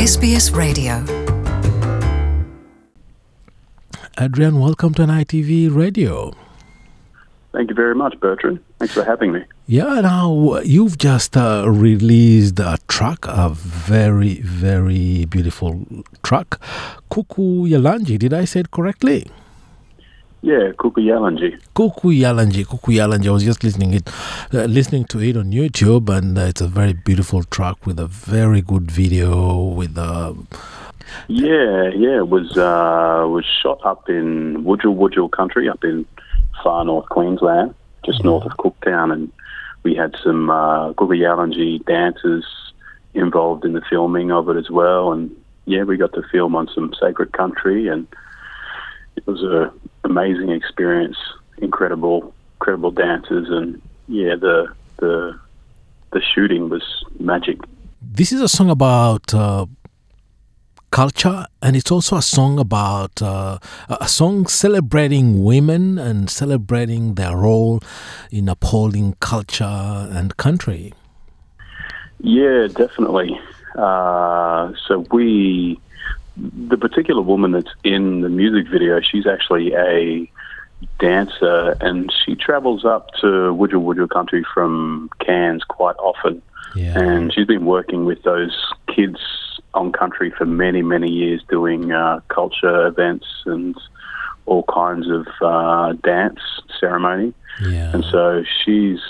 SBS Radio. Adrian, welcome to NITV Radio. Thank you very much, Bertrand. Thanks for having me. Yeah, now you've just released a track, a very, very beautiful track, Kuku Yalanji. Did I say it correctly? Yeah, Kuku Yalanji. Kuku Yalanji. I was just listening to it on YouTube, and it's a very beautiful track with a very good video. It was shot up in Wujal country, up in far north Queensland, just north of Cooktown, and we had some Kuku Yalanji dancers involved in the filming of it as well. And yeah, we got to film on some sacred country, and it was an amazing experience. Incredible dancers, and yeah, the shooting was magic. This is a song about culture, and it's also a song about a song celebrating women and celebrating their role in upholding culture and country. Yeah, definitely. The particular woman that's in the music video, she's actually a dancer, and she travels up to Wujal country from Cairns quite often. Yeah. And she's been working with those kids on country for many, many years, doing culture events and all kinds of dance ceremony. Yeah. And so she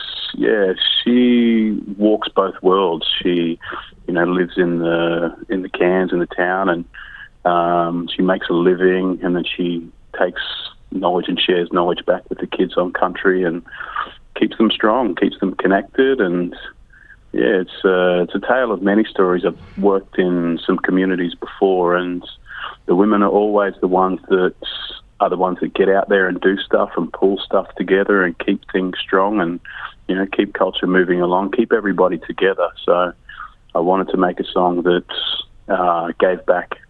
walks both worlds. She, lives in the Cairns, in the town, and she makes a living, and then she takes knowledge and shares knowledge back with the kids on country and keeps them strong, keeps them connected. And yeah, it's a tale of many stories. I've worked in some communities before, and the women are always the ones that get out there and do stuff and pull stuff together and keep things strong and, keep culture moving along, keep everybody together. So I wanted to make a song that gave back.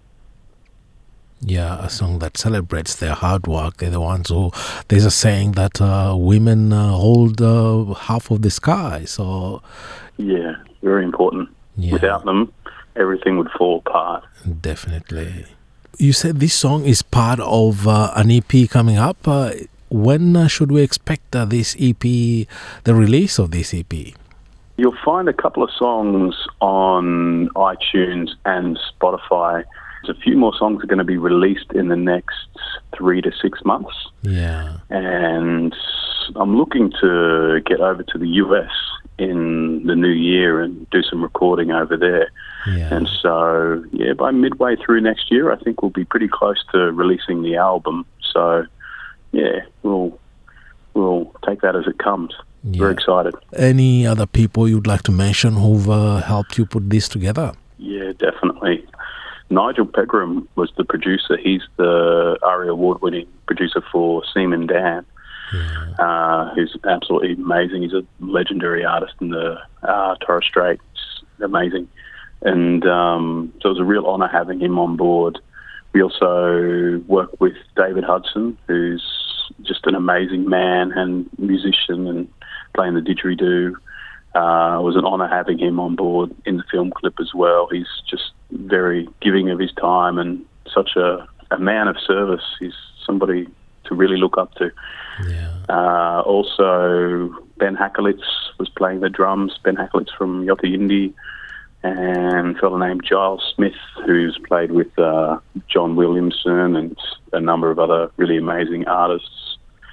Yeah, a song that celebrates their hard work. They're the ones who, there's a saying that women hold half of the sky. So, yeah, very important. Yeah. Without them, everything would fall apart. Definitely. You said this song is part of an EP coming up. When should we expect this EP, the release of this EP? You'll find a couple of songs on iTunes and Spotify. There's a few more songs are going to be released in the next 3 to 6 months. Yeah. And I'm looking to get over to the US in the new year and do some recording over there. Yeah. And so, yeah, by midway through next year, I think we'll be pretty close to releasing the album. So, yeah, we'll take that as it comes. Yeah. Very excited. Any other people you'd like to mention who've helped you put this together? Yeah, definitely. Nigel Pegram was the producer. He's the ARIA award-winning producer for Seaman Dan, who's absolutely amazing. He's a legendary artist in the Torres Strait. It's amazing. And so it was a real honour having him on board. We also work with David Hudson, who's just an amazing man and musician and playing the didgeridoo. It was an honour having him on board in the film clip as well. He's just very giving of his time and such a man of service. He's somebody to really look up to. Yeah. Also, Ben Hakelitz was playing the drums. Ben Hakelitz from Yothu Yindi, and a fellow named Giles Smith, who's played with John Williamson and a number of other really amazing artists.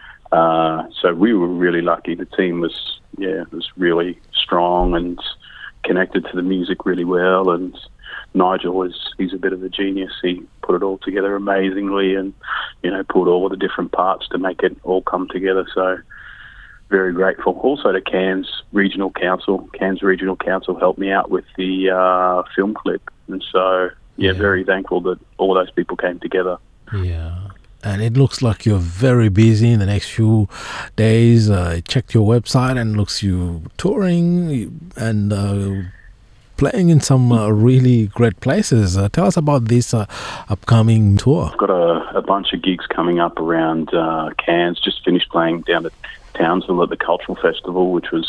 So we were really lucky. The team was really strong and connected to the music really well. And Nigel he's a bit of a genius. He put it all together amazingly and, pulled all of the different parts to make it all come together. So very grateful. Also to Cairns Regional Council. Cairns Regional Council helped me out with the film clip. And so, very thankful that all those people came together. Yeah. And it looks like you're very busy in the next few days. I checked your website and looks you touring and playing in some really great places. Tell us about this upcoming tour. I've got a bunch of gigs coming up around Cairns. Just finished playing down at Townsville at the Cultural Festival, which was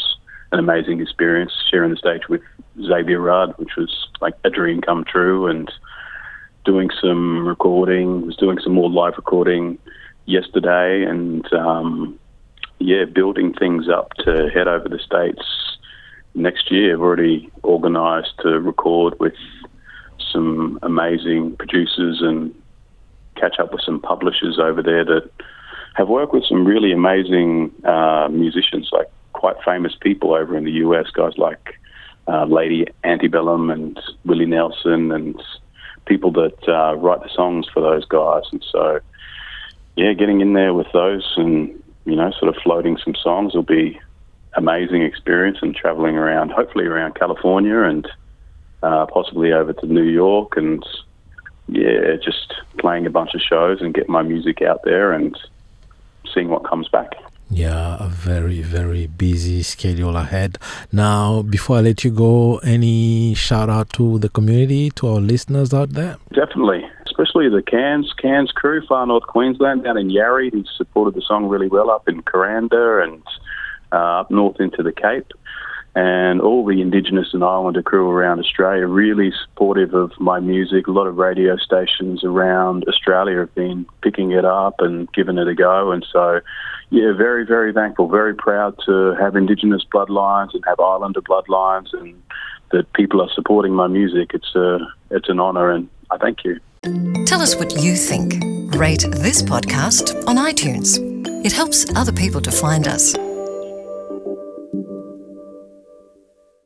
an amazing experience sharing the stage with Xavier Rudd, which was like a dream come true, and doing some recording, was doing some more live recording yesterday, and building things up to head over the States next year. I've already organised to record with some amazing producers and catch up with some publishers over there that have worked with some really amazing musicians, like quite famous people over in the US, guys like Lady Antebellum and Willie Nelson, and people that write the songs for those guys. And so, getting in there with those and, sort of floating some songs will be amazing experience, and traveling around, hopefully around California and possibly over to New York, and just playing a bunch of shows and getting my music out there and seeing what comes back. Yeah, a very, very busy schedule ahead. Now, before I let you go, any shout out to the community, to our listeners out there? Definitely, especially the Cairns crew, far north Queensland, down in Yarrie, who supported the song really well, up in Kuranda and up north into the Cape. And all the Indigenous and Islander crew around Australia, really supportive of my music. A lot of radio stations around Australia have been picking it up and giving it a go. And so, very, very thankful, very proud to have Indigenous bloodlines and have Islander bloodlines, and that people are supporting my music. It's an honour, and I thank you. Tell us what you think. Rate this podcast on iTunes. It helps other people to find us.